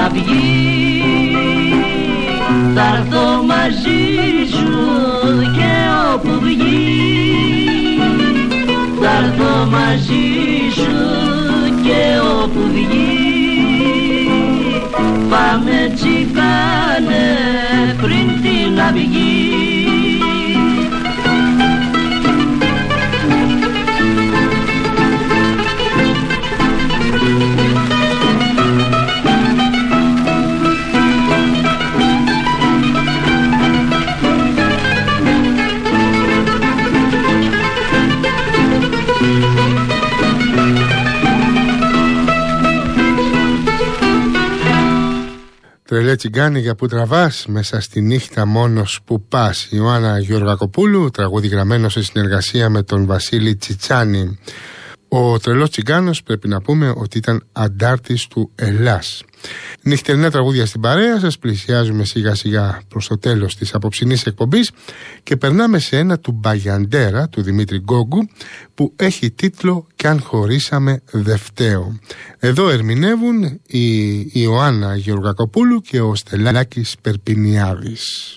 να βγει, θα έρθω μαζί σου και όπου βγει, θα έρθω μαζί σου και όπου βγει. Πάμε τσιγκάνε πριν την αυγή. Τρελέ τσιγκάνι που τραβάς, μέσα στη νύχτα μόνος που πας. Ιωάννα Γεωργακοπούλου, τραγούδι γραμμένο σε συνεργασία με τον Βασίλη Τσιτσάνη. Ο τρελός τσιγκάνος πρέπει να πούμε ότι ήταν αντάρτης του Ελλάς. Νυχτερινά τραγούδια στην παρέα σας, πλησιάζουμε σιγά σιγά προς το τέλος της απόψινής εκπομπής και περνάμε σε ένα του Μπαγιαντέρα, του Δημήτρη Γκόγκου, που έχει τίτλο «Κι αν χωρίσαμε δε φταίω». Εδώ ερμηνεύουν η Ιωάννα Γεωργακοπούλου και ο Στελάκης Περπινιάδης.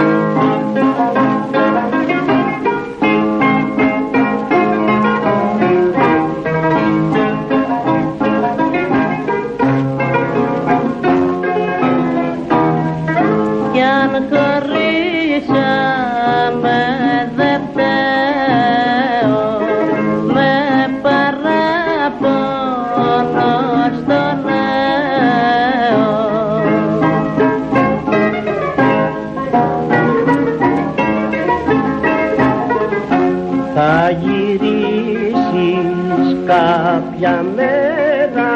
Θα γυρίσεις κάποια μέρα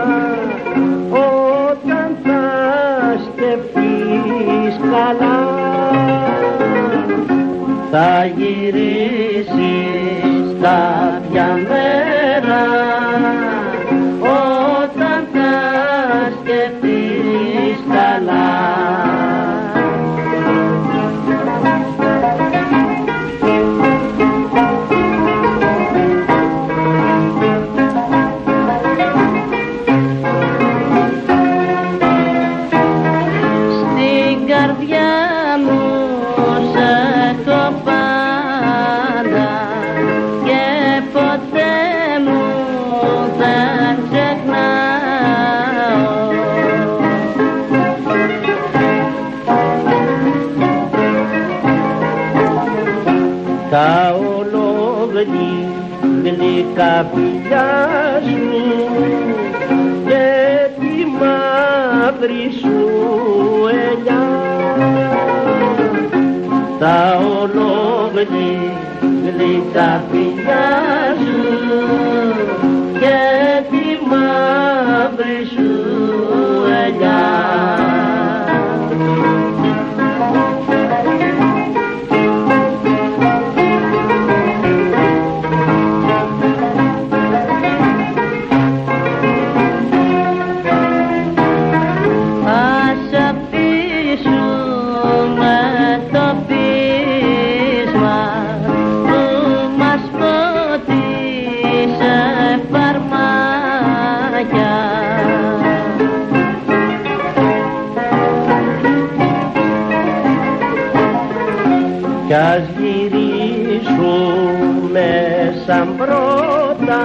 όταν θα σκεφτείς καλά. Θα γυρίσεις κάποια μέρα όταν θα σκεφτείς καλά. Τα ολόγλυκα φιλιά σου και τη μαύρη σου ελιά. Τα ολόγλυκα φιλιά σου και τη μαύρη σου ελιά. Κι ας γυρίσουμε σαν πρώτα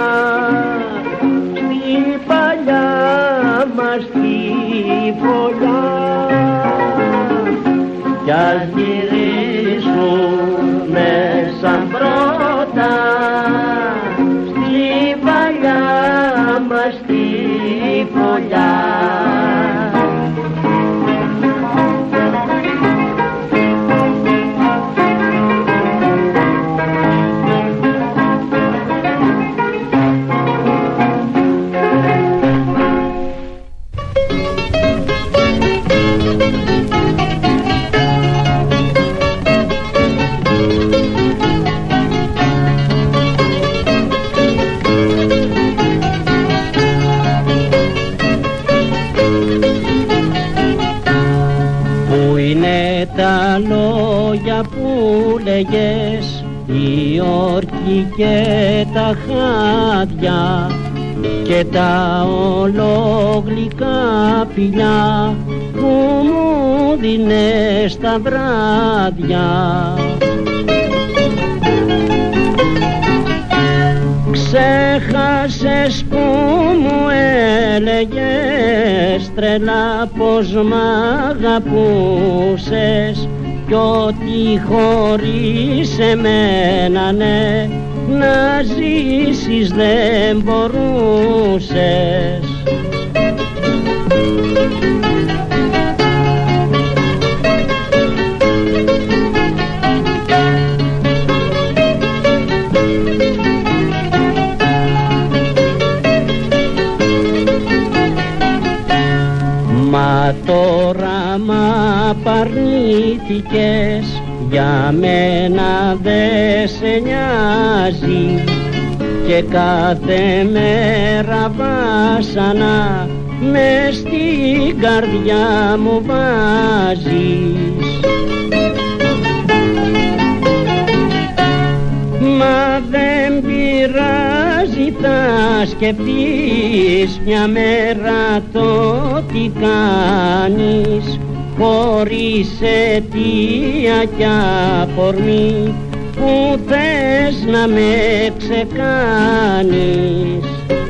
στη παλιά μας τη φωλιά. Κι ας γυρίσουμε σαν πρώτα στη παλιά μας τη φωλιά. Τα λόγια που λέγες, η όρκη και τα χάδια, και τα ολόγλυκα φιλιά που μου δίνες τα βράδια. Ξέχασες που μου έλεγες τρελά πως μ' αγαπούσες κι ότι χωρίς εμένα ναι να ζήσεις δεν μπορούσες. Μα τώρα μ' απαρνήθηκες, για μένα δε σε νοιάζει και κάθε μέρα βάσανα μες στην καρδιά μου βάζεις. Μα δεν πειράζει, θα σκεφτείς μια μέρα το τι κάνεις χωρίς αιτία κι αφορμή που θες να με ξεκάνεις.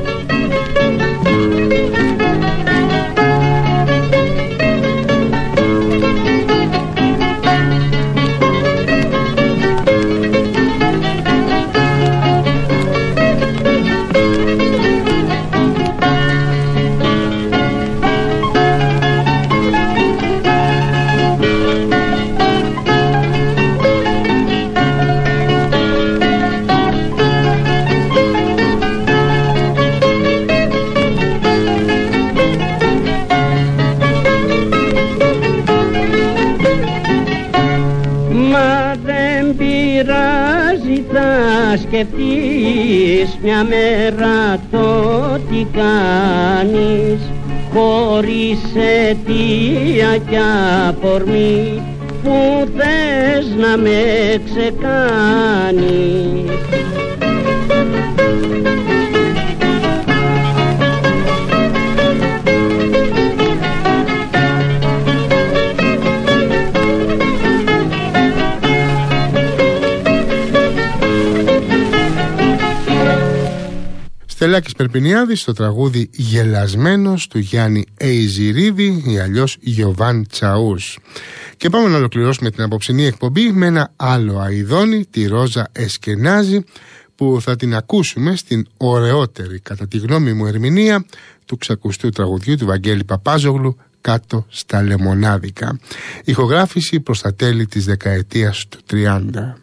Σκεφτείς μια μέρα το τι κάνεις χωρίς αιτία κι αφορμή που θες να με ξεκάνεις. Στελάκης Περπινιάδης στο τραγούδι «Γελασμένος» του Γιάννη Εϊζηρίδη ή αλλιώς Γιωβάν Τσαούς. Και πάμε να ολοκληρώσουμε την απόψινή εκπομπή με ένα άλλο αηδόνι, τη Ρόζα Εσκενάζη, που θα την ακούσουμε στην ωραιότερη κατά τη γνώμη μου ερμηνεία του ξακουστού τραγουδιού του Βαγγέλη Παπάζογλου, «Κάτω στα λεμονάδικα». Ηχογράφηση προς τα τέλη της δεκαετίας του 30.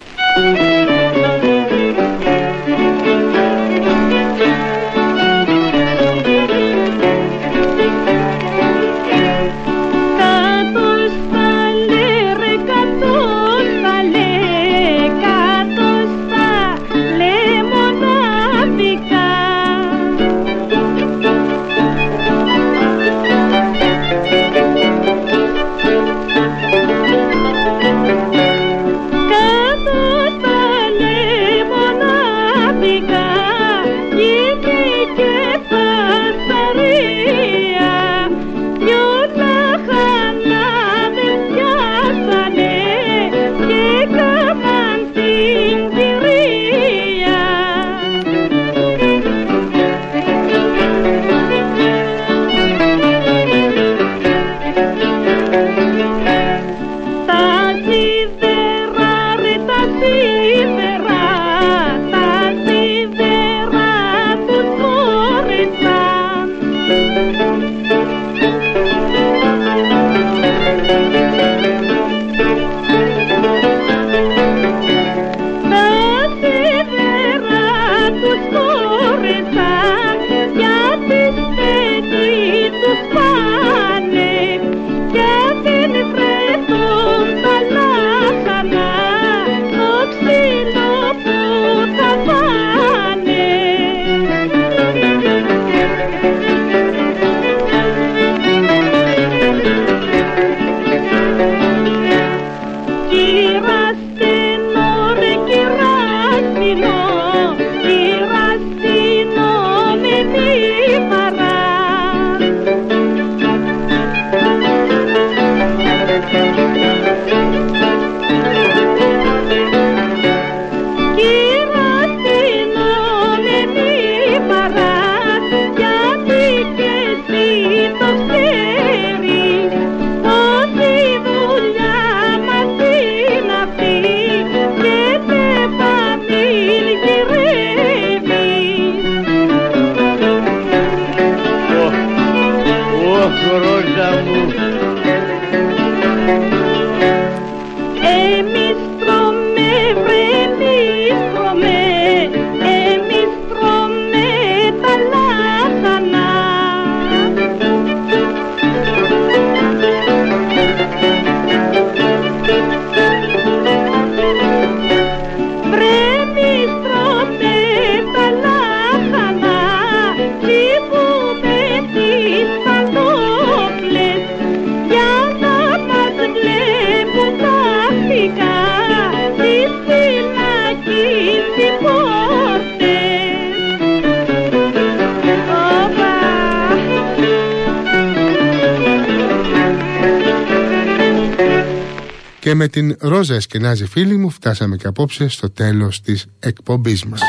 Και με την Ρόζα Εσκενάζη, φίλοι μου, φτάσαμε και απόψε στο τέλος της εκπομπής μας.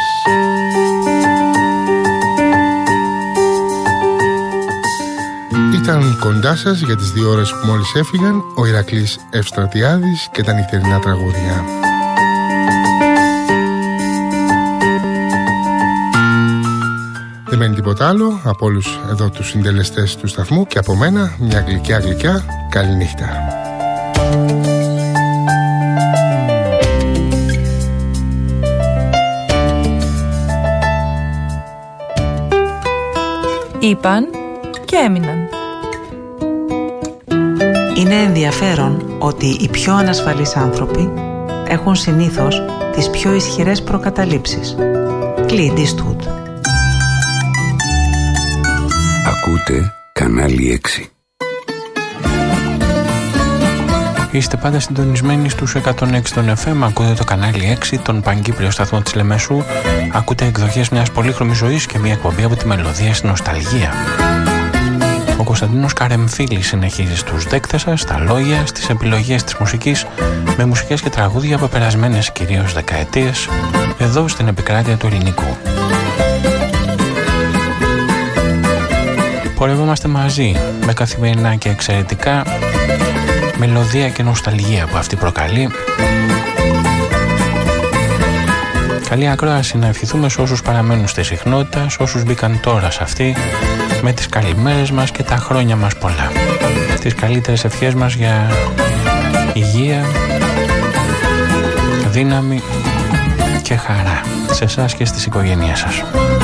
Ήταν κοντά σας για τις 2 ώρες που μόλις έφυγαν ο Ηρακλής Ευστρατιάδης και τα νυχτερινά τραγούδια. Δεν μένει τίποτα άλλο από όλους εδώ τους συντελεστές του σταθμού και από μένα μια γλυκιά καληνύχτα. Είπαν και έμειναν. Είναι ενδιαφέρον ότι οι πιο ανασφαλείς άνθρωποι έχουν συνήθως τις πιο ισχυρές προκαταλήψεις. Clint Eastwood. Ακούτε κανάλι 6. Είστε πάντα συντονισμένοι στους 106 των FM. Ακούτε το κανάλι 6, τον Παγκύπριο σταθμό της Λεμεσού. Ακούτε εκδοχές μιας πολύχρωμης ζωής και μια εκπομπή από τη μελωδία στην νοσταλγία. Ο Κωνσταντίνος Καρεμφίλης συνεχίζει στους δέκτες σας, στα λόγια, στις επιλογές της μουσικής, με μουσικές και τραγούδια από περασμένες κυρίως δεκαετίες, εδώ στην επικράτεια του ελληνικού. Πορευόμαστε μαζί με καθημερινά και εξαιρετικά μελωδία και νοσταλγία που αυτή προκαλεί. Καλή ακρόαση να ευχηθούμε σε όσους παραμένουν στη συχνότητα, σε όσους μπήκαν τώρα σε αυτή, με τις καλημέρες μας και τα χρόνια μας πολλά. Τις καλύτερες ευχές μας για υγεία, δύναμη και χαρά σε εσάς και στις οικογένειές σας.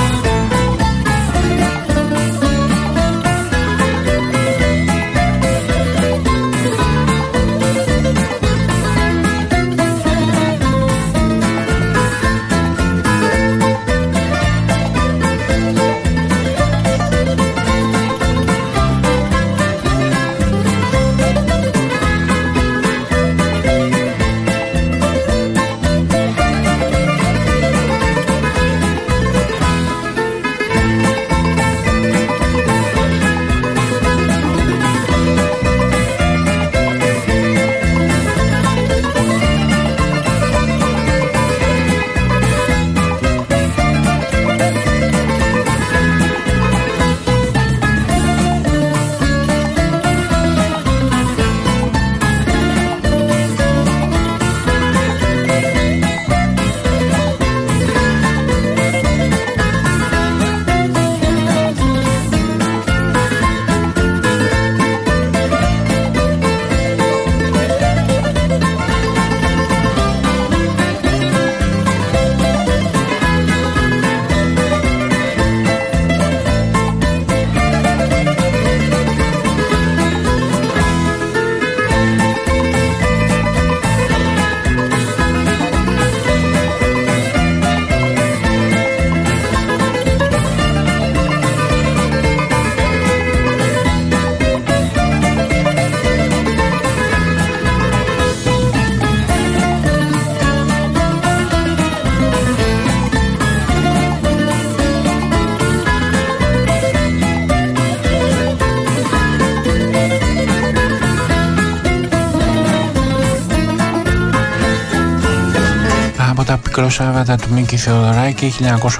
Σάββατα του Μίκη Θεοδωράκη,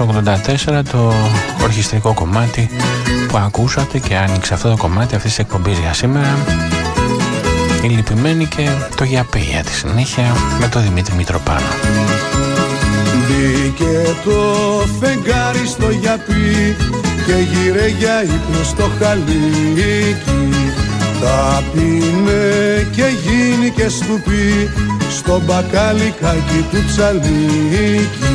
1984, το ορχιστρικό κομμάτι που ακούσατε και άνοιξε αυτό το κομμάτι αυτής της εκπομπής για σήμερα. Η λυπημένη και το γιαπί για τη συνέχεια με το Δημήτρη Μητροπάνο. Μπήκε το φεγγάρι στο γιαπί και γύρε για ύπνο στο χαλίκι. Θα πίνε και γίνει και στουπί στο μπακαλικάκι του τσαλίκι.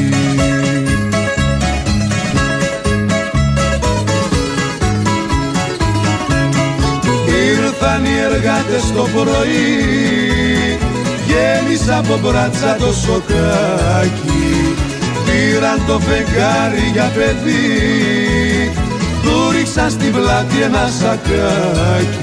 Ήρθαν οι εργάτες το πρωί, γέμισα από μπράτσα το σοκάκι. Πήραν το φεγγάρι για παιδί, του ρίξαν στην πλάτη ένα σακάκι.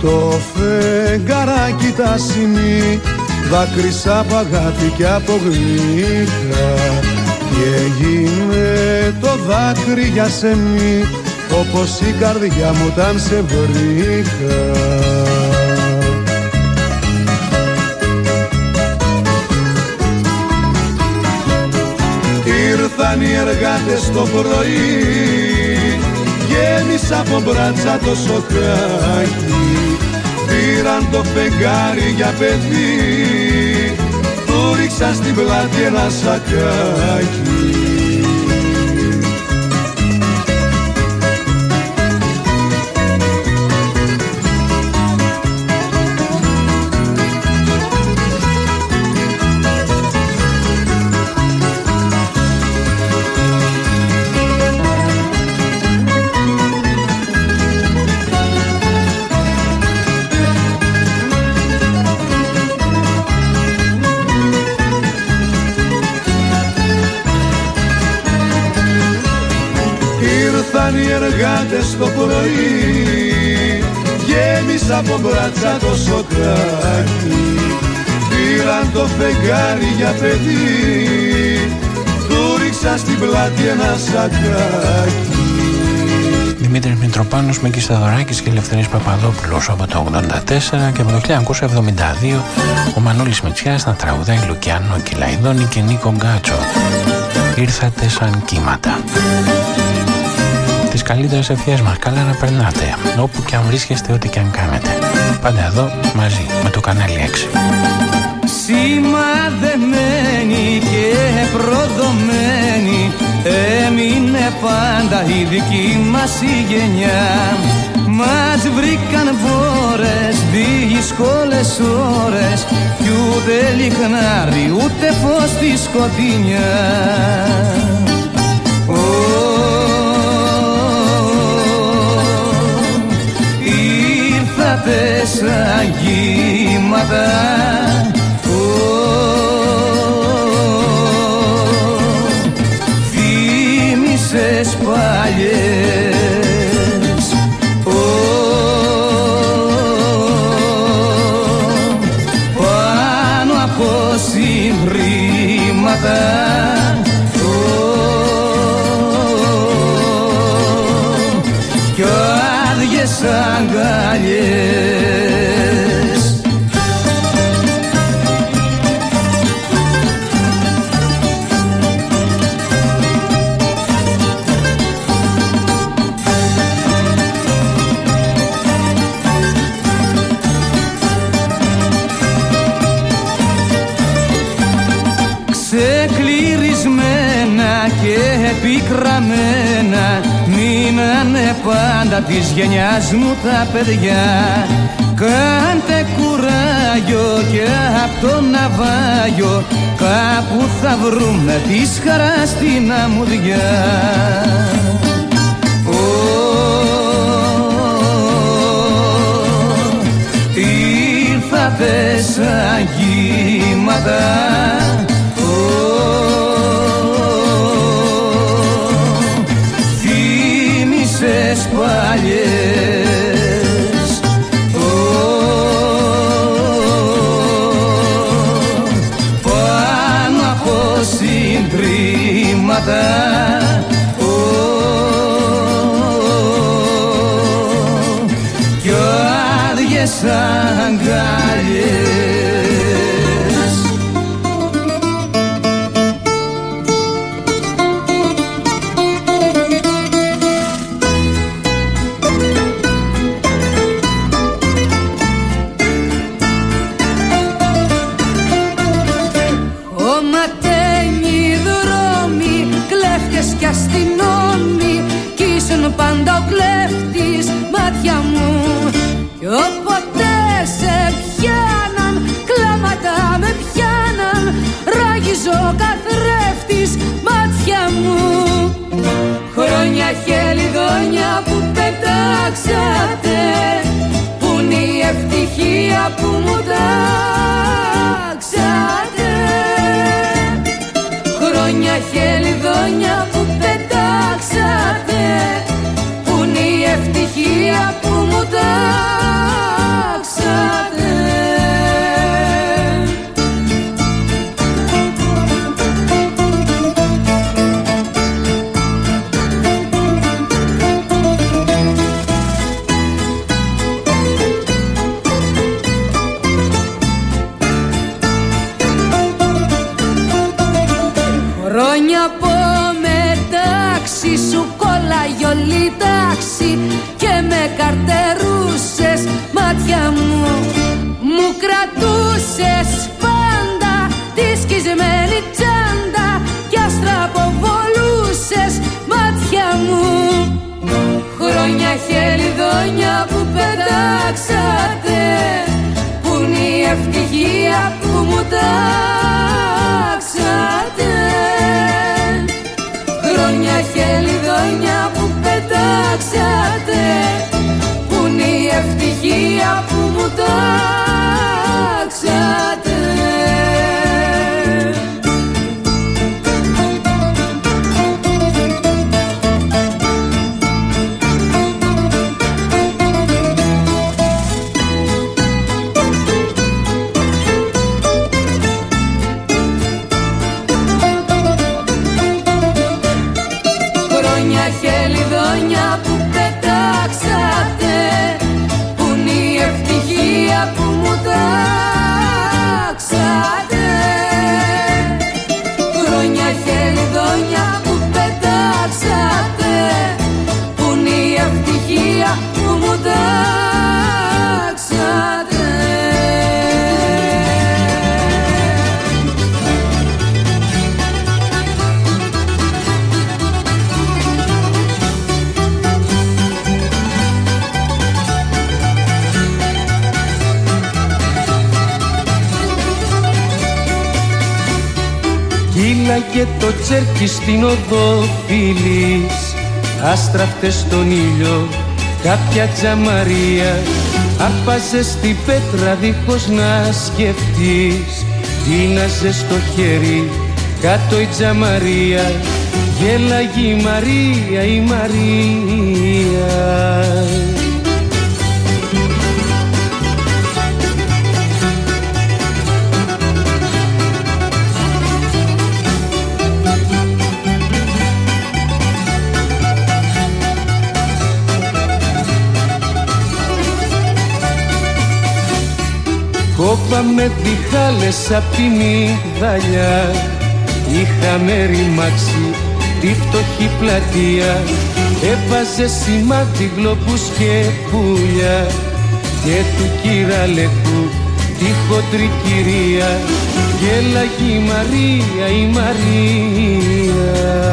το φεγγαράκι τα σημεί, δάκρυσα απ' αγάπη και από γλύκα, και έγινε το δάκρυ για σεμί, όπως η καρδιά μου όταν σε βρήκα. Ήρθαν οι εργάτες το πρωί, γέμισα από μπράτσα το σοκάκι, πήραν το φεγγάρι για παιδί, του ρίξα στην πλάτη ένα σακάκι. Οι εργάτες το πρωί, γέμισα από μπράτσα το σοκάκι, πήραν το φεγγάρι για παιδί, του ρίξα στην πλάτη ένα σακάκι. Δημήτρης Μητροπάνος, Μίκης Θεοδωράκης και Ελευθερής Παπαδόπουλος από το 1984, και από το 1972 ο Μανώλης Μητσιάς να τραγουδάει Λουκιάνο Κιλαϊδόνη και Νίκο Γκάτσο. Ήρθατε σαν κύματα. Τις καλύτερες ευχές μας, καλά να περνάτε, όπου και αν βρίσκεστε, ό,τι και αν κάνετε. Πάντα εδώ, μαζί, με το κανάλι 6. Σημαδεμένη και προδομένη έμεινε πάντα η δική μας η γενιά. Μας βρήκαν βόρες, δύσκολες ώρες, κι ούτε λιχνάρι, ούτε φως στη σκοτεινιά. Σαν κύματα, θύμισες παλιές, πάνω από συμπρήματα, κι άδειες αγκαλιές. Πικραμένα μείνανε πάντα της γενιάς μου τα παιδιά. Κάντε κουράγιο και απ' το ναυάγιο, κάπου θα βρούμε της χαράς την αμμουδιά. Ήρθατε σαν κύματα, παλιές, πάνω από συντρίμματα, κι άδειες αγκαλιές. Πάντα ο κλέφτης μάτια μου, κι όποτε σε πιάναν, κλάματα με πιάναν, ράγιζε ο καθρέφτης μάτια μου. Χρόνια χελιδόνια που πετάξατε, που είναι η ευτυχία που μου τάξατε. Χρόνια χελιδόνια που πετάξατε, ευτυχία που μου τάξατε. Χρόνια από μετάξι σου κόλλαγε όλη τάξη και με καρτερούσες μάτια μου. Μου κρατούσες πάντα τη σκισμένη τσάντα κι αστραποβολούσες μάτια μου. Χρόνια χελιδόνια που πετάξατε, που είναι η ευτυχία που μου τάξατε. Χρόνια χελιδόνια που πετάξατε, που είναι η ευτυχία που μου τάξατε. Χελιδόνια που πετάξατε, που είναι η ευτυχία που μου τάξατε. Χρόνια χελιδόνια που πετάξατε, που είναι η ευτυχία που μου τάξατε. Κύλαγε το τσέρκι στην οδό φίλης, άστραφτε στον ήλιο κάποια τζαμαρία. Άρπαζε στην πέτρα δίχως να σκεφτείς, τίναζε στο χέρι κάτω η τζαμαρία. Γέλαγε η Μαρία, η Μαρία. Κόβαμε διχάλες απ' τη μυγδαλιά, είχαμε ρημάξει τη φτωχή πλατεία. Έβαζε σημάδι γλοπούς και πουλιά και του κυραλεκού τη χοντρή κυρία. Γέλαγε η Μαρία, η Μαρία.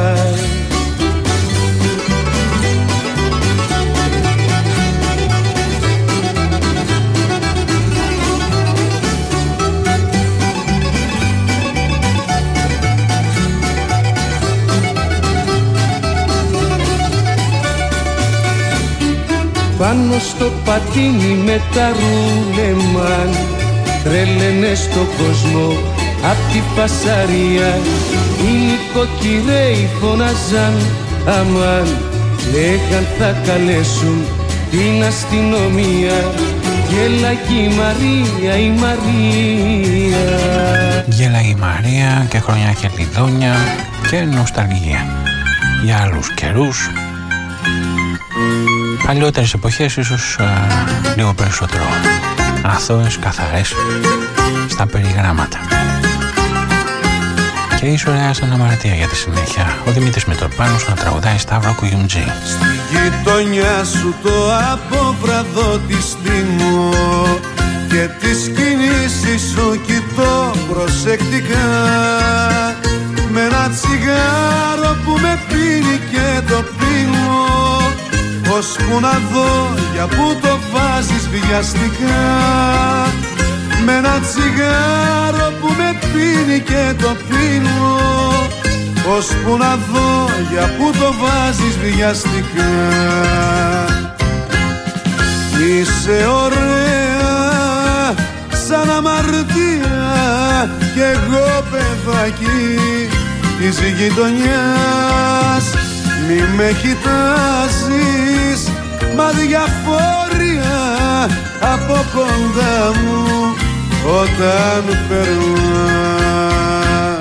Πάνω στο πατίνι με τα ρούλεμαν, τρέλαινε στον κόσμο απ' τη φασαρία. Οι νοικοκυρέοι φωνάζαν αμάν, λέγαν θα καλέσουν την αστυνομία. Γέλαγε η Μαρία, η Μαρία. Γέλαγε η Μαρία και χρόνια χελιδόνια και νοσταλγία για άλλους καιρούς. Παλιότερες εποχές ίσως λίγο περισσότερο αθώες, καθαρές στα περιγράμματα. Και ίσως σαν αμαρτία για τη συνέχεια. Ο Δημήτρης Μητροπάνος να τραγουδάει Σταύρο Κουγιουμτζή. Στη γειτονιά σου το αποβραδό τη στήμω και τις κινήσεις σου κοιτώ προσεκτικά. Με ένα τσιγάρο που με πίνει και το πίνω, ώσπου να δω για πού το βάζεις βιαστικά. Με ένα τσιγάρο που με πίνει και το πίνω, ώσπου να δω για πού το βάζεις βιαστικά. Είσαι ωραία σαν αμαρτία κι εγώ παιδάκι της γειτονιάς. Μη με κοιτάζεις μα διαφόρια από κοντά μου όταν περνάς.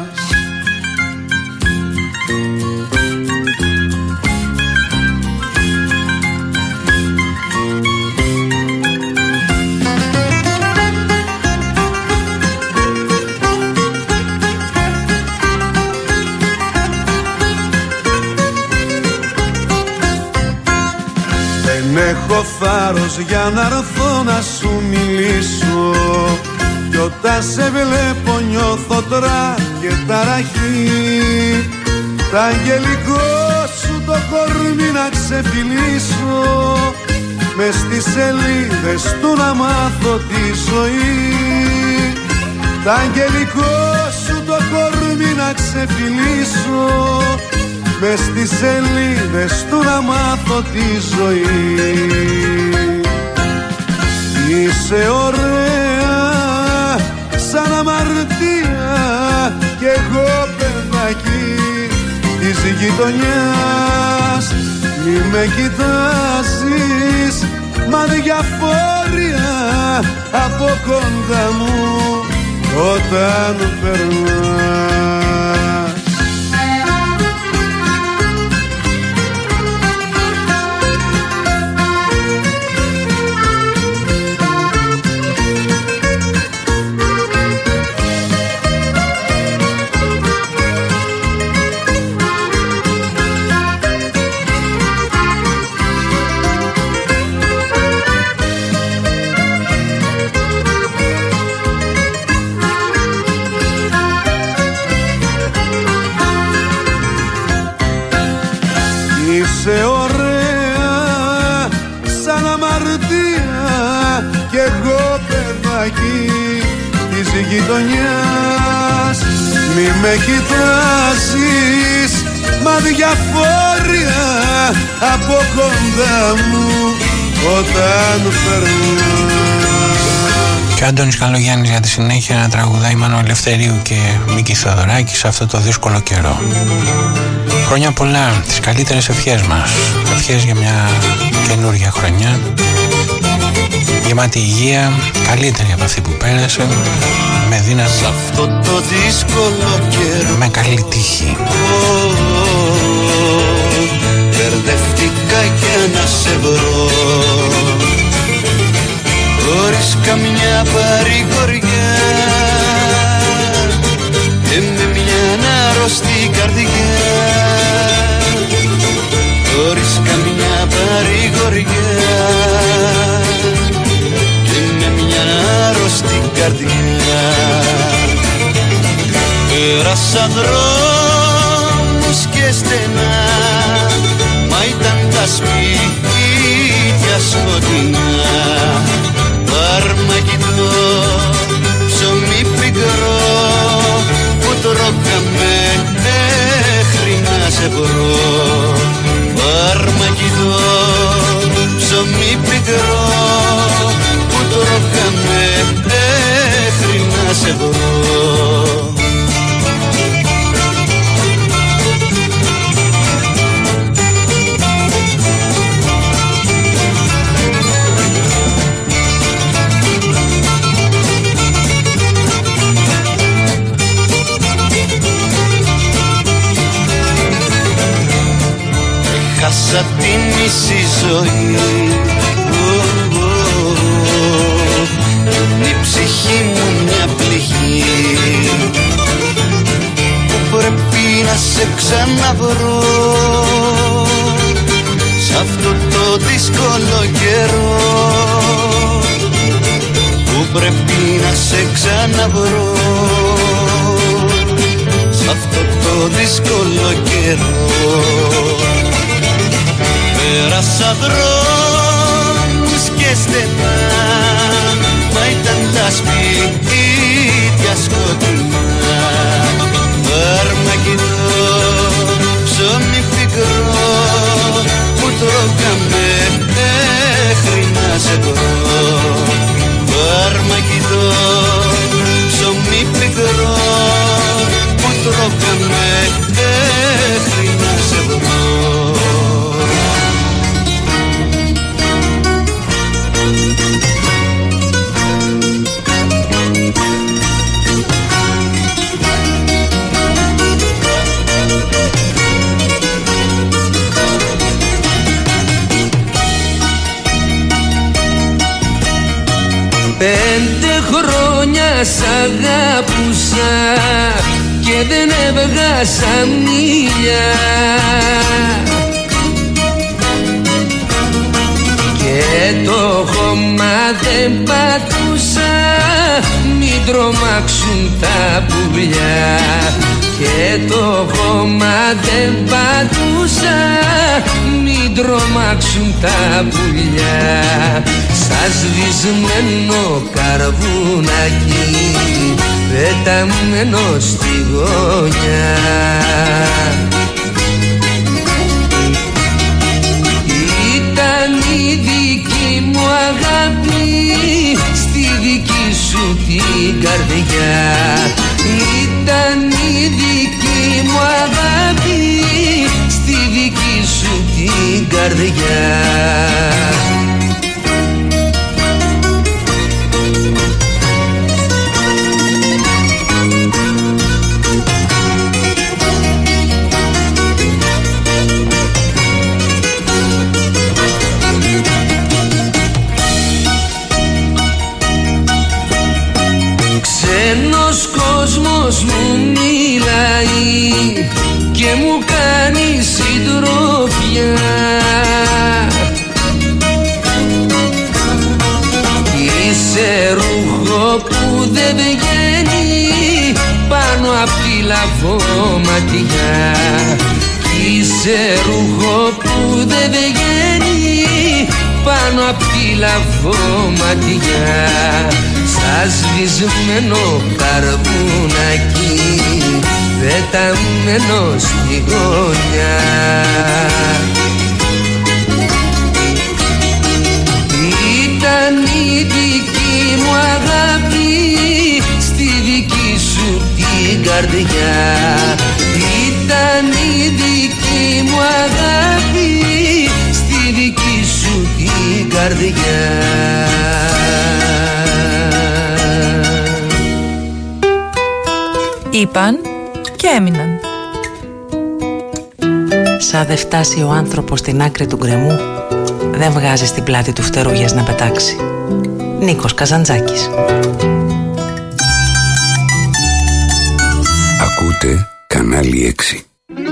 έχω θάρρος για να έρθω να σου μιλήσω, κι όταν σε βλέπω νιώθω τώρα και ταραχή. Τ' αγγελικό σου το κορμί να ξεφυλίσω, μες στις σελίδες του να μάθω τη ζωή. Τ' αγγελικό σου το κορμί να ξεφυλίσω, μες στις σελίδες του να μάθω τη ζωή. Είσαι ωραία σαν αμαρτία κι εγώ παιδάκι της γειτονιάς. Μη με κοιτάζεις μα διαφόρια από κοντά μου όταν περνάς. Είσαι ωραία σαν αμαρτία κι εγώ παιδάκι της γειτονιάς. Μη με κοιτάζεις μα διαφόρια από κοντά μου όταν περνάς. Και ο Άντωνης Καλογιάννης για τη συνέχεια να τραγουδάει Μάνο Ελευθερίου και Μίκη Θεοδωράκη σε αυτό το δύσκολο καιρό. Χρόνια πολλά, τις καλύτερες ευχές μας. Ευχές για μια καινούργια χρονιά, γεμάτη υγεία, καλύτερη από αυτή που πέρασε, με δύναμη, σε αυτό το δύσκολο καιρό, με καλή τύχη. Μπερδευτικά για να σε βρω, χωρίς καμιά παρηγοριά και με μια άρρωστη καρδιά, χωρίς καμιά παρηγοριά και με μια άρρωστη καρδιά. Πέρασα δρόμους και στενά, μα ήταν τα σπίτια σκοτεινά. Βαρμακητό, ψωμί πικρό που τρώγαμε μέχρι να σε βρω. Βαρμακητό, ψωμί πικρό που τρώγαμε μέχρι να σε βρω. Έχασα τη μισή ζωή, η ψυχή μου μια πληγή που πρέπει να σε ξαναβρω σ' αυτό το δύσκολο καιρό, που πρέπει να σε ξαναβρω σ' αυτό το δύσκολο καιρό. Πέρασα δρόμους και στενά, μα ήταν τα σπίτια σκοτεινά. Βαρμακητό, ψωμί πικρό που τρώγαμε μέχρι να σε βρω. Βαρμακητό, ψωμί πικρό που τρώγαμε μέχρι να σε βρω. Πέντε χρόνια σ' αγάπουσα και δεν έβγασα μίλια, και το χώμα δεν πατούσα, μην τρομάξουν τα πουλιά. Και το χώμα δεν πατούσα, μην τρομάξουν τα πουλιά. Σαν σβησμένο καρβουνάκι, πεταμένο στη γωνιά. Ήταν η δική μου αγάπη στη δική σου την καρδιά. Ήταν η δική μου αγάπη στη δική σου την καρδιά. Ξένος κόσμος μου μιλάει και μου κάνει συντροφιά. Είσαι ρούχο που δεν βγαίνει πάνω απ' τη λαβωματιά. Είσαι ρούχο που δεν βγαίνει πάνω απ' τη λαβωματιά. Σαν σβησμένο καρβουνάκι, πεταμένο στη γωνιά. Ήταν η δική μου αγάπη στη δική σου την καρδιά. Ήταν η δική μου αγάπη στη δική σου την καρδιά. Είπαν και έμειναν. Σαν δε φτάσει ο άνθρωπος στην άκρη του γκρεμού, δεν βγάζει στην πλάτη του φτερούγιας να πετάξει. Νίκος Καζαντζάκης. Ακούτε κανάλι 6.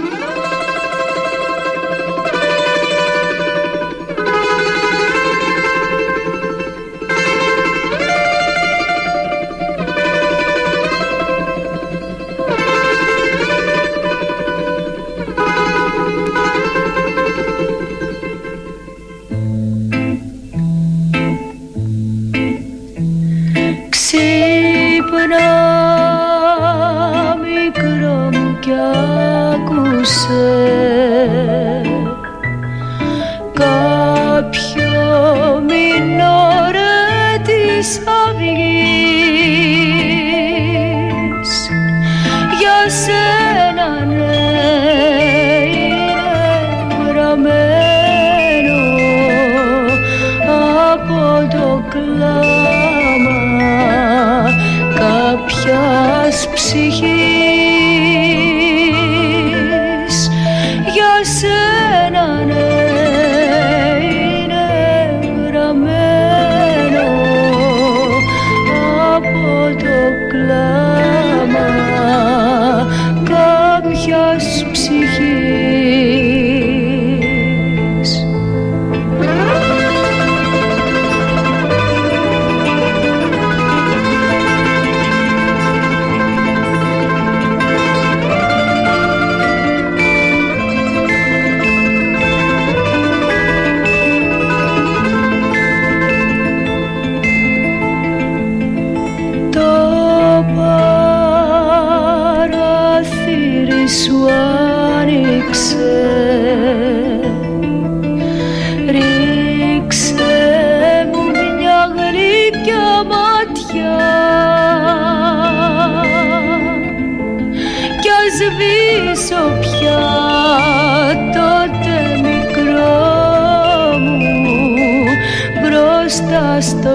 Στο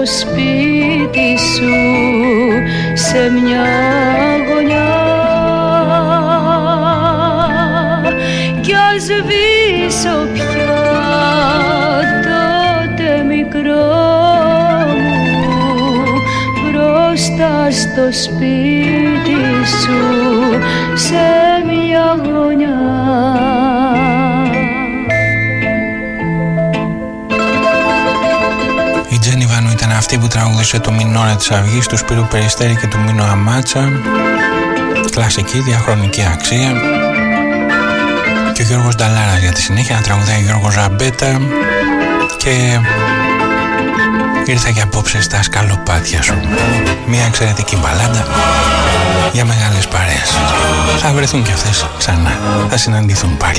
σπίτι σου σε μια γωνιά κι ας σβήσω πια τότε μικρό μου μπροστά στο σπίτι σου σε μια γωνιά. αυτή που τραγούδισε το Μινόρα της Αυγής του Σπύρου Περιστέρη και του Μίνο Αμάτσα. Κλασική, διαχρονική αξία. Και ο Γιώργος Νταλάρας για τη συνέχεια να τραγουδάει Γιώργο Ζαμπέτα. Και ήρθα και απόψε στα σκαλοπάτια σου. Μια εξαιρετική μπαλάντα για μεγάλες παρέες. Θα βρεθούν και αυτές ξανά. Θα συναντηθούν πάλι.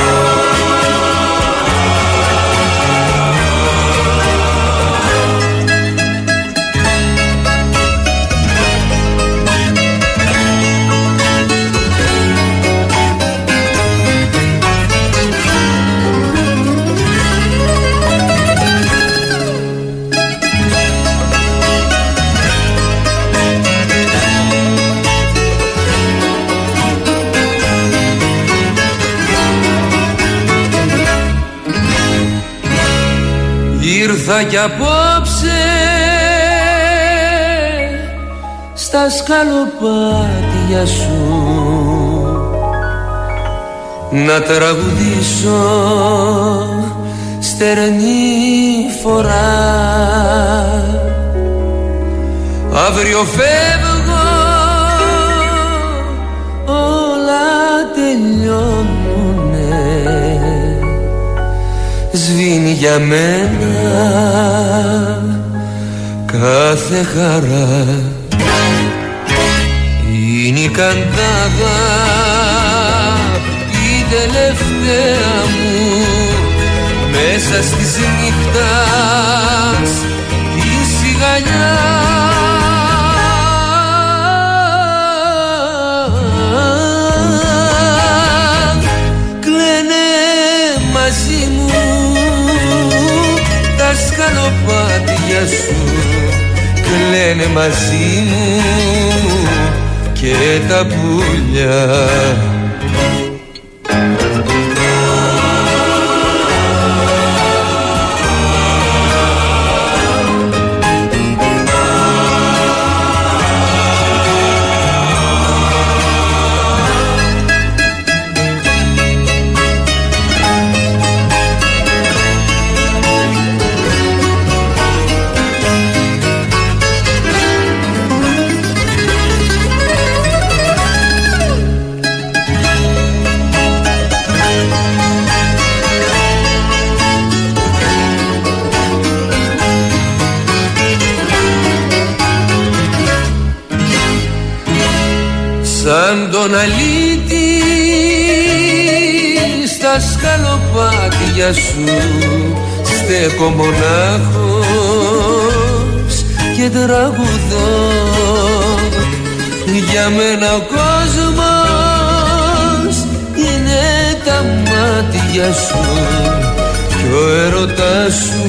Ήρθα κι απόψε στα σκαλοπάτια σου να τραγουδήσω στερνή φορά. Αύριο φεύγω, όλα τελειώνουνε. Σβήνει για μένα κάθε χαρά. Είναι η καντάδα η τελευταία μου μέσα στις νύχτας η σιγανιά. Κλαίνε μαζί μου τα σκαλοπάτια σου, κλαίνε μαζί μου και τα πουλιά. Σαν τον αλήτη στα σκαλοπάτια σου στέκω μονάχος και τραγουδώ. Για μένα ο κόσμος είναι τα μάτια σου κι ο έρωτας σου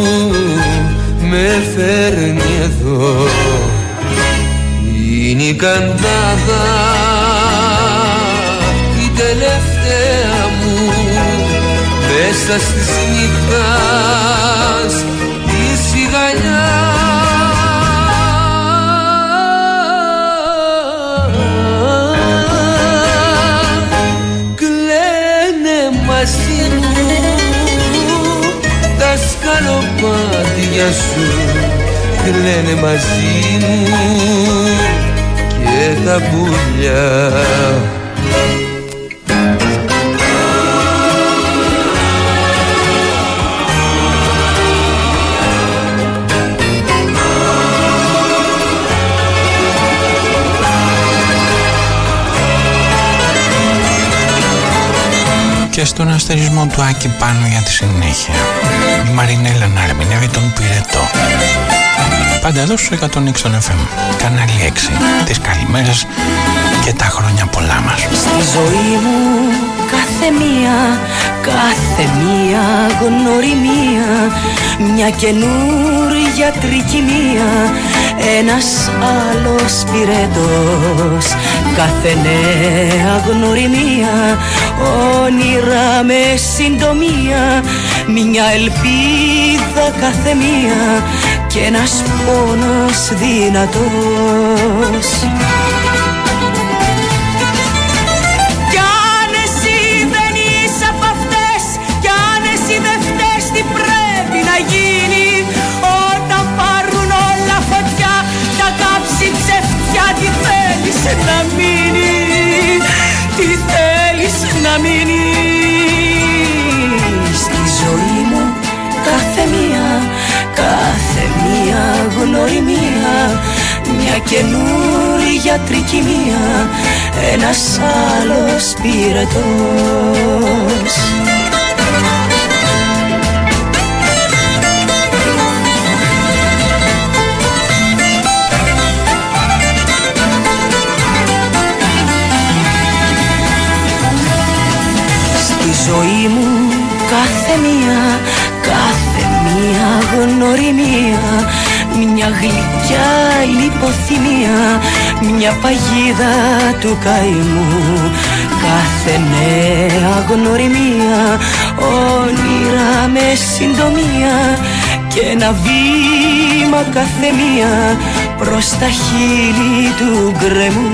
με φέρνει εδώ. Είναι η καντάδα η τελευταία μου μέσα στις νύχτας η σιγανιά. Κλαίνε μαζί μου τα σκαλοπάτια σου, κλαίνε μαζί μου και τα πουλιά. Και στον αστερισμό του Άκη πάνω για τη συνέχεια η Μαρινέλα να ερμηνεύει τον Πυρετό. Πάντα εδώ στους 106 των FM, κανάλι 6, τις καλημέρες και τα χρόνια πολλά μας. Στη ζωή μου κάθε μία γνωριμία, μια καινούρια τρικυμία, ένας άλλος πυρετός. Κάθε νέα γνωριμία, όνειρα με συντομία, μια ελπίδα κάθε μία και ένας πόνος δυνατός. Κι αν εσύ δεν είσαι απ' αυτές, κι αν εσύ δεν φταίς, τι πρέπει να γίνει όταν πάρουν θέλεις να μείνεις. Στη ζωή μου κάθε μία γνωριμία, μια καινούρια τρικυμία, ένας άλλος πυρετός. Στη ζωή μου κάθε μία γνωριμία, μια γλυκιά λιποθυμία, μια παγίδα του καημού. Κάθε νέα γνωριμία, όνειρα με συντομία και ένα βήμα κάθε μία προς τα χείλη του γκρεμού.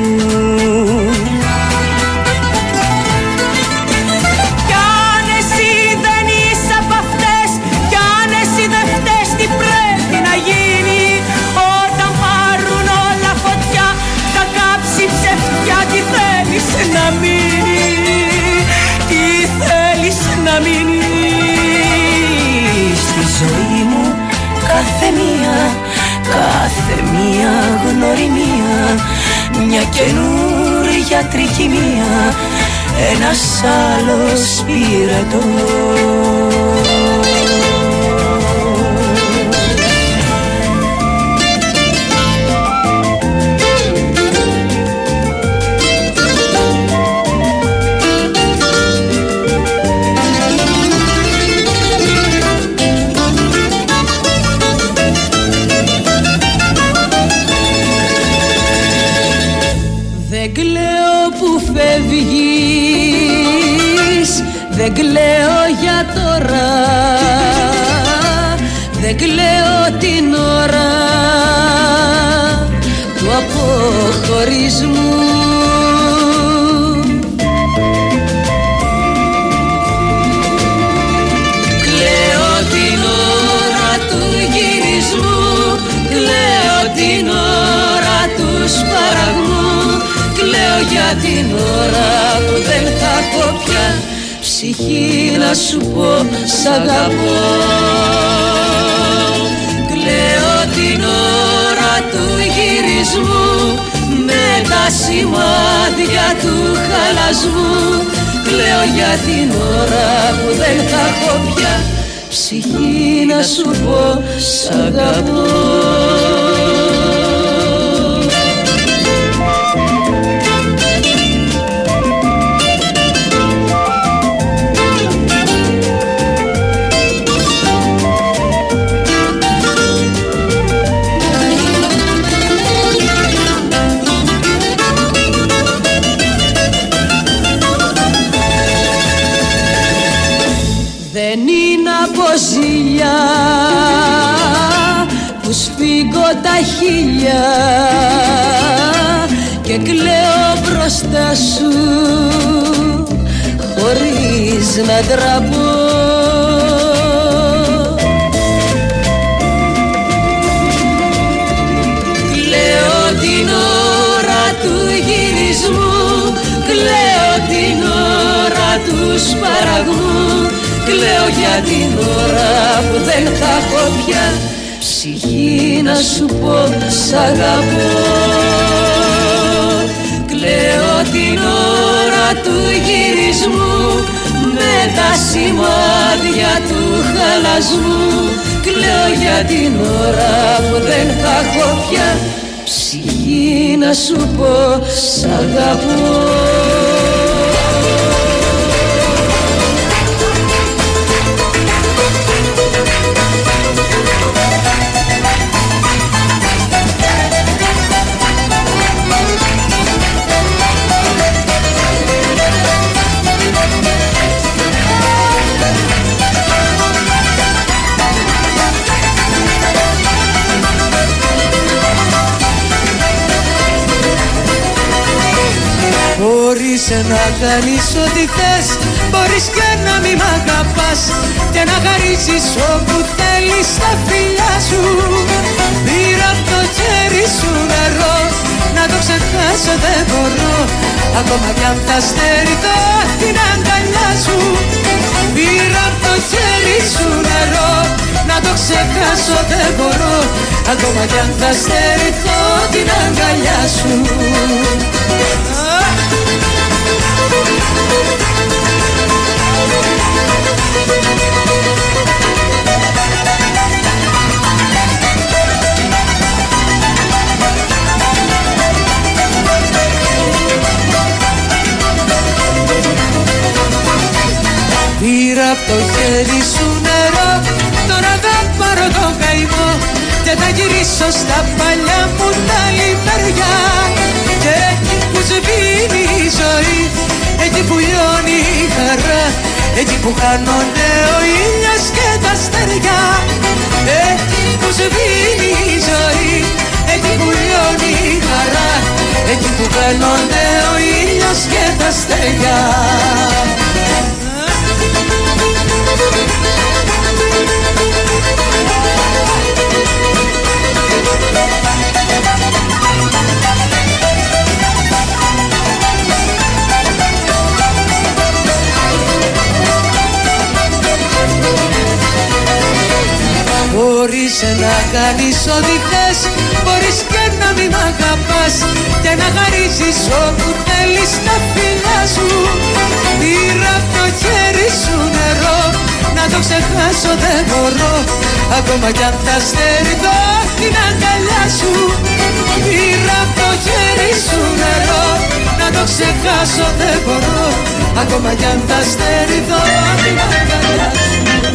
Να μείνει, τι θέλεις να μείνεις. Στη ζωή μου κάθε μία γνωριμία, μια καινούρια τρικυμία, ένας άλλος πυρετός. Δεν κλαίω για τώρα, δεν κλαίω την ώρα του αποχωρισμού. Κλαίω την ώρα του γυρισμού, κλαίω την ώρα του σπαραγμού, κλαίω για την ώρα που δεν θα έχω πια ψυχή να σου πω σ' αγαπώ. Κλαίω την ώρα του γυρισμού με τα σημάδια του χαλασμού, κλαίω για την ώρα που δεν θα έχω πια ψυχή να σου πω σ' αγαπώ. Δεν είναι από ζήλια που σφίγγω τα χείλια και κλαίω μπροστά σου χωρίς να ντραπώ. Κλαίω την ώρα του γυρισμού, κλαίω την ώρα του σπαραγμού, κλαίω για την ώρα που δεν θα έχω πια ψυχή να σου πω σ' αγαπώ. Κλαίω την ώρα του γυρισμού με τα σημάδια του χαλασμού, κλαίω για την ώρα που δεν θα έχω πια ψυχή να σου πω σ' αγαπώ. Μπορείς να κάνεις ό,τι θες, μπορείς και να μη μ' αγαπάς και να χαρίσεις όπου θέλεις τα φιλιά σου. Πήρα από το χέρι σου νερό να το ξεχάσω δεν μπορώ. Ακόμα κι αν θα στερηθώ την αγκαλιά σου. Πήρα απ' το χέρι σου νερό, να το ξεχάσω δεν μπορώ. Ακόμα κι αν θα στερηθώ την αγκαλιά σου. Πήρα απ' το χέρι σου νερό, τώρα θα πάρω το καημό και θα γυρίσω στα παλιά μου τα λιμέρια. Και εκεί που σβήνει η ζωή, εκεί που λιώνει η χαρά, εκεί που χάνονται ο ήλιος και τα αστέρια. Εκεί που σβήνει η ζωή, εκεί που λιώνει η χαρά, εκεί που χάνονται ο ήλιος και τα αστέρια. Μπορείς να κάνεις ό,τι θες, μπορείς και να μην μ' αγαπάς και να χαρίζεις όπου θέλεις τα φιλιά σου. Πήρα απ' το χέρι σου νερό, να το ξεχάσω δεν μπορώ. Ακόμα κι αν θα στερηθώ την αγκαλιά σου. Πήρα απ' το χέρι σου νερό, να το ξεχάσω δεν μπορώ. Ακόμα κι αν θα στερηθώ την αγκαλιά σου.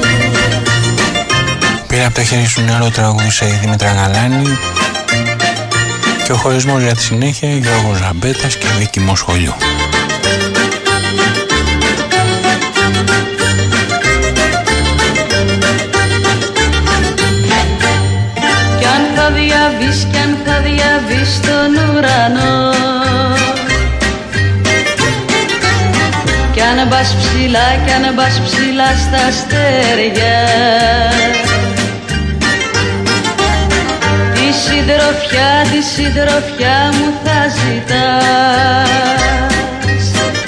Πήρα από το χέρι σου νερό, τραγούδισε η Δήμητρα Γαλάνη. Και ο χωρισμός για τη συνέχεια, Γιώργος Ζαμπέτας και Βίκη Μοσχολιού. Κι αν θα διαβείς, κι αν θα διαβείς στον ουρανό, κι αν πας ψηλά, κι αν πας ψηλά στα αστέρια, τη συντροφιά μου θα ζητάς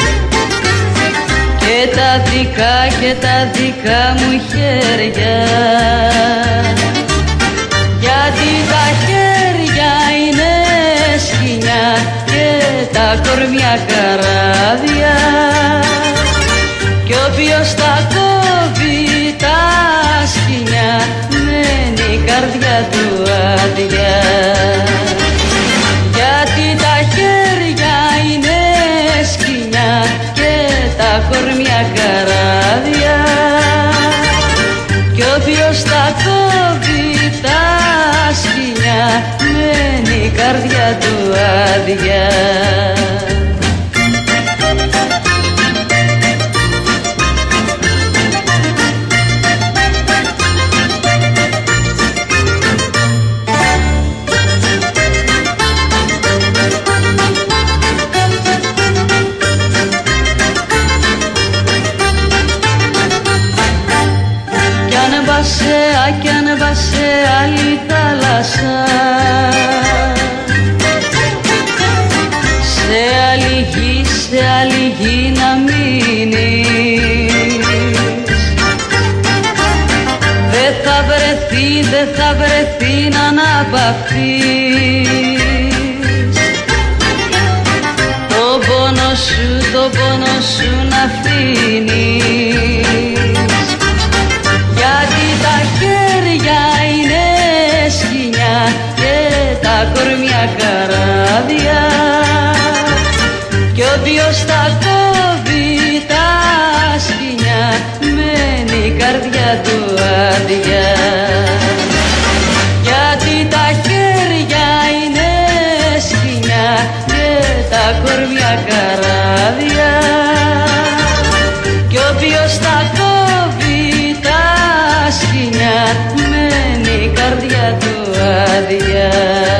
και τα δικά μου χέρια, γιατί τα χέρια είναι σκοινιά και τα κορμιά καράβια, κι όποιος τα κόβει τα σκοινιά μένει η καρδιά του άδεια. Γιατί τα χέρια είναι σκοινιά και τα κορμιά καράβια, κι όποιος τα κόβει τα σκοινιά μένει η καρδιά του άδεια. Κι αν πας σε άλλη θάλασσα, σε άλλη γη να μείνεις, δεν θα βρεθεί να αναπαυθείς, το πόνο σου να αφήνεις. Γιατί τα χέρια είναι σκοινιά και τα κορμιά καράβια, κι όποιος τα κόβει τα σκοινιά μένει η καρδιά του άδεια. Γιατί τα χέρια είναι σκοινιά και τα κορμιά καράβια, κι όποιος τα κόβει τα σκοινιά μένει η καρδιά του άδεια.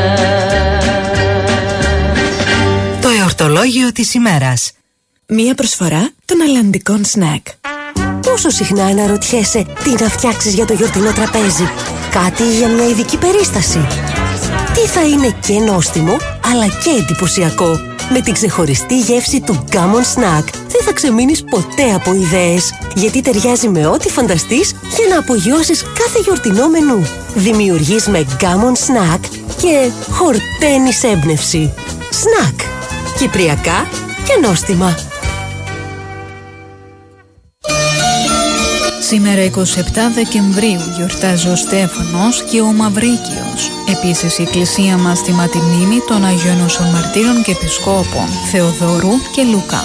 Το εορτολόγιο της ημέρας. Μία προσφορά των αλλαντικών σνακ. Πόσο συχνά αναρωτιέσαι τι να φτιάξεις για το γιορτινό τραπέζι? Κάτι για μια ειδική περίσταση? τι θα είναι και νόστιμο, αλλά και εντυπωσιακό. Με την ξεχωριστή γεύση του Gammon Snack δεν θα ξεμείνεις ποτέ από ιδέες, γιατί ταιριάζει με ό,τι φανταστείς για να απογειώσεις κάθε γιορτινό μενού. Δημιουργείς με Gammon Snack και χορταίνεις έμπνευση. Snack. Κυπριακά και νόστιμα. Σήμερα 27 Δεκεμβρίου γιορτάζει ο Στέφανος και ο Μαυρίκιος. Επίσης η εκκλησία μας τιμά τη μνήμη των Αγίων Νοσών Μαρτύρων και Επισκόπων Θεοδόρου και Λούκα.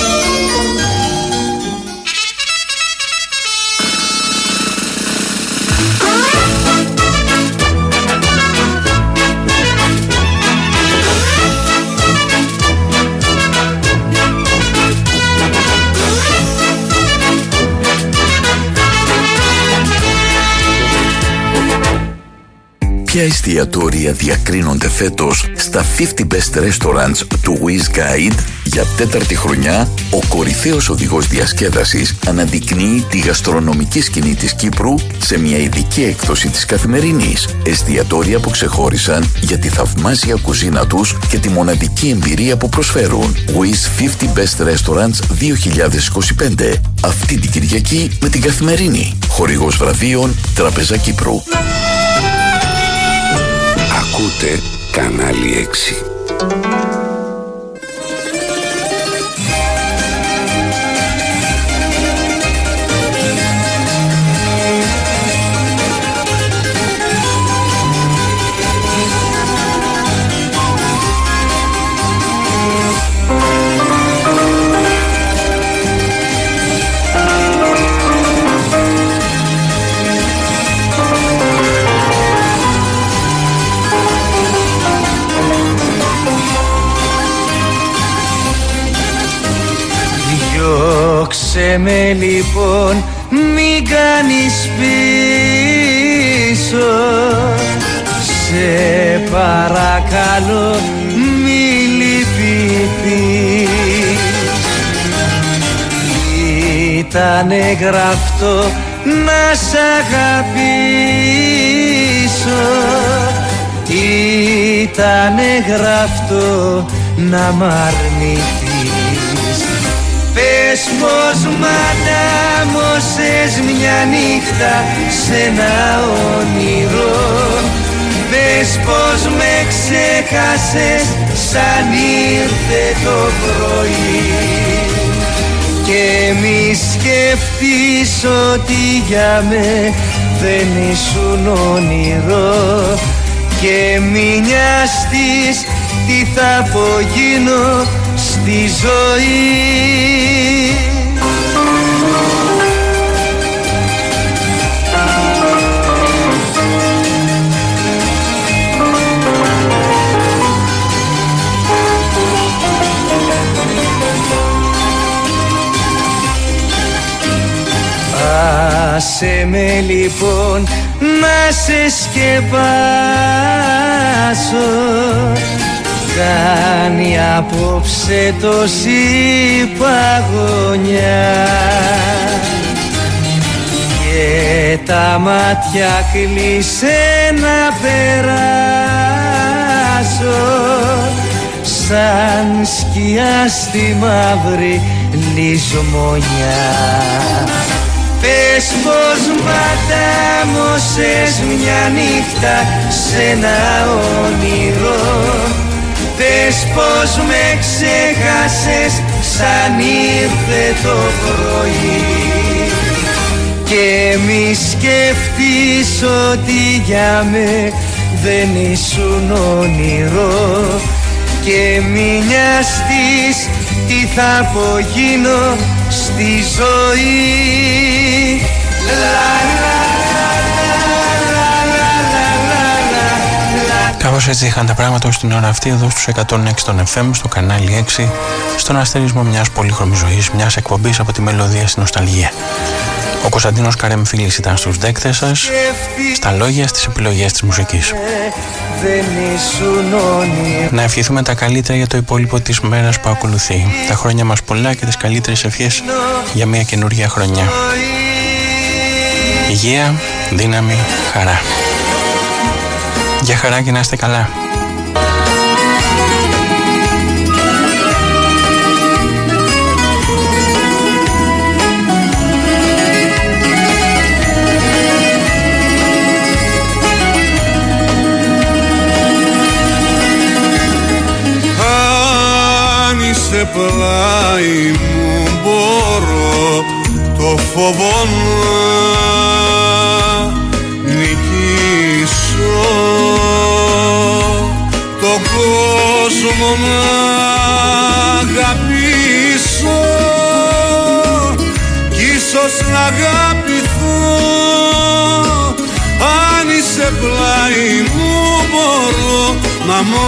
Ποια εστιατόρια διακρίνονται φέτος στα 50 Best Restaurants του Wiz Guide? Για τέταρτη χρονιά, ο κορυφαίος οδηγός διασκέδασης αναδεικνύει τη γαστρονομική σκηνή της Κύπρου σε μια ειδική έκδοση της Καθημερινής. Εστιατόρια που ξεχώρισαν για τη θαυμάσια κουζίνα τους και τη μοναδική εμπειρία που προσφέρουν. Wiz 50 Best Restaurants 2025. Αυτή την Κυριακή με την Καθημερινή. Χορηγός βραβείων Τραπεζα Κύπρου. Ακούτε Κανάλι 6. Διώξε με λοιπόν, μην κάνεις πίσω. Σε παρακαλώ μη λυπηθείς. Ήτανε γραφτό να σ' αγαπήσω. Ήτανε γραφτό να μ' αρνηθείς. Πες πως μαντάμωσες μια νύχτα σ' ένα όνειρο. Πες πως με ξέχασες σαν ήρθε το πρωί. Και μη σκεφτείς ότι για με δεν ήσουν όνειρο. Και μη νοιαστείς τι θα απογίνω στη ζωή. Άσε με λοιπόν να σε σκεπάσω. Κάνει απόψε τόση παγωνιά και τα μάτια κλείσε να περάσω σαν σκιά στη μαύρη λησμονιά. Πες πως μαντάμωσες μια νύχτα σ' ένα όνειρο. Πες πως με ξέχασες σαν ήρθε το πρωί. Και μη σκεφτείς ότι για με δεν ήσουν όνειρο. Και μη νοιαστείς τι θα απογίνω στη ζωή. Κάπως έτσι είχαν τα πράγματα ως την ώρα αυτή εδώ στους 106 των FM, στο κανάλι 6, στον αστερισμό μιας πολύχρωμης ζωής, μιας εκπομπής από τη μελωδία στην νοσταλγία. Ο Κωνσταντίνος Καρέμφιλης ήταν στους δέκτες σας, στα λόγια, στις επιλογές της μουσικής. Να ευχηθούμε τα καλύτερα για το υπόλοιπο της μέρας που ακολουθεί. Τα χρόνια μας πολλά και τις καλύτερες ευχές για μια καινούργια χρονιά. Υγεία, δύναμη, χαρά. Γεια χαρά και να είστε καλά. Αν είσαι πλάι μου μπορώ το φόβο να νικήσω, τον κόσμο να αγαπήσω κι ίσως να αγαπηθώ. Αν είσαι πλάι μου μπορώ να μου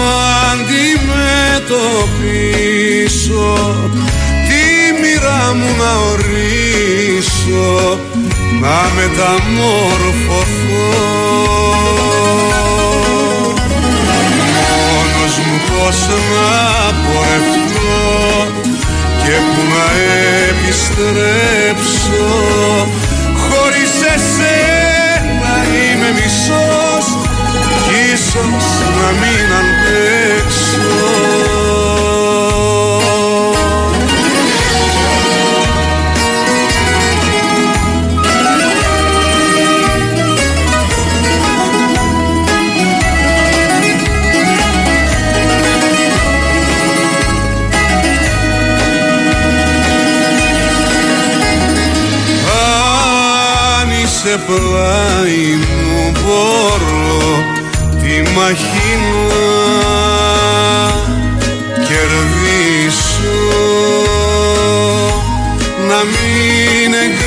αντιμετωπίσω, τη μοίρα μου να ορίσω, να μεταμορφωθώ. Μόνος μου πώς να πορευτώ και που να επιστρέψω, χωρίς εσένα είμαι μισός κι ίσως να μην αντέξω. Σε πλάι μου μπορώ τη μαχή να κερδίσω, να μην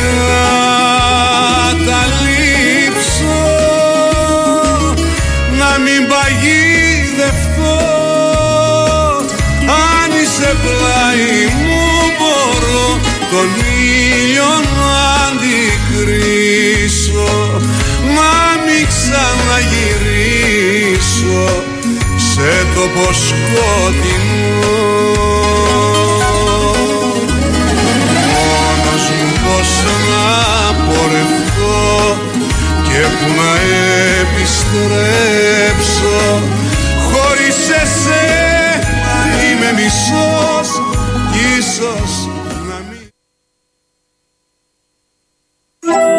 εγκαταλείψω, να μην παγιδευτώ. Αν είσαι πλάι μου μπορώ τον ήλιο να αντικρίσω, να μην ξαναγυρίσω σε τόπο σκοτεινό. Μόνος μου πώς να πορευτώ και που να